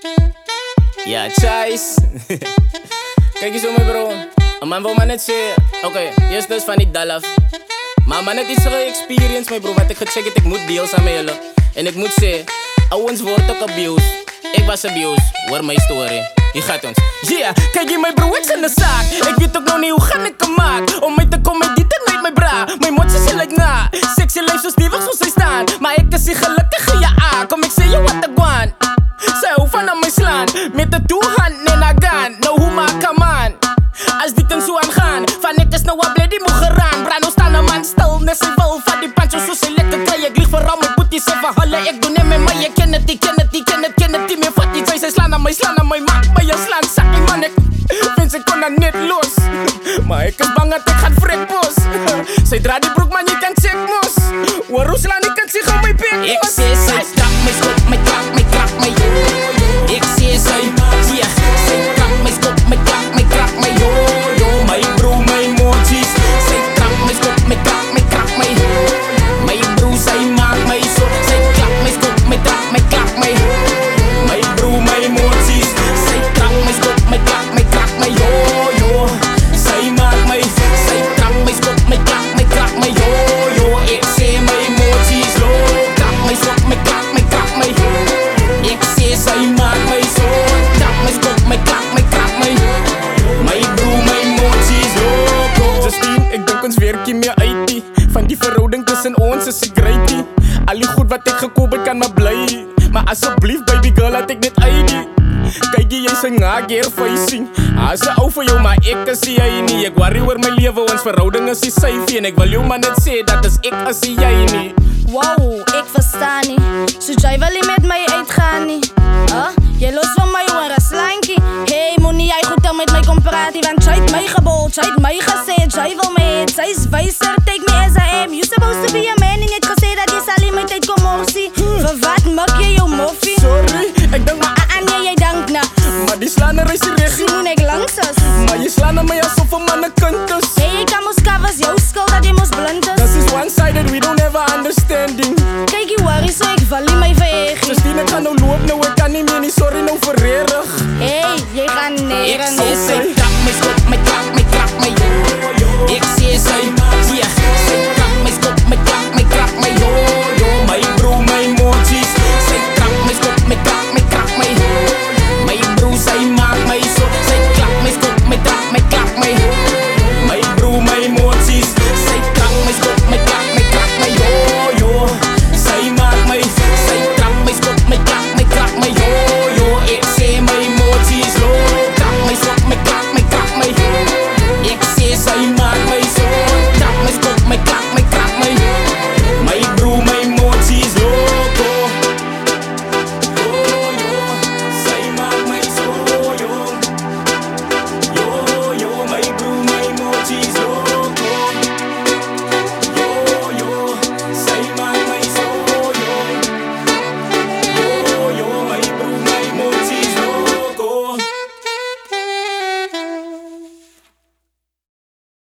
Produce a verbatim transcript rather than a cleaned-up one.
Ja, Chais. Kijk eens om me bro. Een man wil maar net zeggen. Oké, okay, eerst dus van die dalaf. Maar man net iets ge-experience my bro. Wat ik gecheckt heb, ik moet deals aan mij jullie. En ik moet zeggen, ouwens wordt ook abused. Ik was abused, hoor mijn story. Je gaat ons. Yeah, kijk je mijn bro, ik in de zaak. Ik weet ook nog niet hoe gaan ik hem maken. Om mij te komen, dit en nooit mijn bra. Mijn motjes zijn like na. Sexy life zo stevig zoals zij staan. Maar ik is die gelukkige ja ah. Kom ik zeg je wat ik want. Zij hoeven aan mij slaan. Met de toehand en agaan. Nou hoe maak ik man. Als die ten zo aan gaan. Van ik is nou wat blij die moet geraan. Brano staan een man stil. Net zijn wel van die pancho zo ze lekker krijg. Ik lig vooral mijn boeties en verhalen. Ik doe niet met mij. Je ken het, ik ken het, ik ken het, ken het. Die meer vat niet. Zij slaan aan mij, slaan aan mij. Maak mij je slaan. Zak die man ik. Vind ze kon dat niet los. Maar ik is bang dat ik ga frekbos. Zij draait die broek man je kan check mos. Waarom slaan ik kan zich op mijn pik. Ik zie zij stap mij schop, mij klap, mij klap, mij. Ik zie zij, yeah. Zij klap mij schop, mij klap, mij klap, mij. Yo, yo, mijn bro, mijn moties. Zij klap mij schop, mij klap, mij klap, mij. Mijn bro, zij maakt mij zo. Zij klap mij schop, mij klap, mij klap, mij. Mijn bro, mijn moties. Zij klap mij schop, mij klap, mij klap, mij. Yo, yo, zij maakt mij. Zij klap mij schop, mij klap, mij klap, mij. Yo, yo, ik zie mijn moties. Yo, klap mij schop, mij klap, mij klap, mij. Ik zie zij maakt mij zo. Klap mij schop, mij klap, mij klap, mij. Mijn bro, mijn moties. Yo, Justine, ik denk ons werkie meer uit die. Van die verhouding tussen ons is ek great die. Al die goed wat ek gekoop het kan maar bly. Maar asseblief baby girl laat ek net uit die. Kijk jy, jy sy ngageer facing. As sy ou vir jou maar ek is jy nie. Ek worry oor my lewe, ons verhouding is die syfie. En ek wil jou maar net sê, dat is ek as jy nie. Wow, ek verstaan nie. So jy wil nie met my uitgaan nie. Huh? Jy los van my oor as slankie. Hey, moenie jy goed dan met my kom praat nie. Want jy het my gebol, jy het my gesê, jy wil my het. Sy is wijser, take me as I am. You supposed to be a man en jy het gesê dat jy sal nie my tyd kom morsie. Vir wat maak jy jou moffie? Sorry, ek denk maar Ah, nee, jy dank na. maar die slaner is die regie. Sien ek langs is. Maar jy slaan aan my asof 'n man 'n kind is. Hey, jy kan mos ka was jou skuld dat jy mos blind is. This is one-sided, we don't have a understanding. Kyk jy worry so ek val nie my vergee. Justine, ek gaan nou loop, nou ek kan nie meer nie. Sorry nou vir rerig. Hey, jy gaan neer Ik en zie zij klap mij schop, mij klap, mij klap, mij. Ik zie zij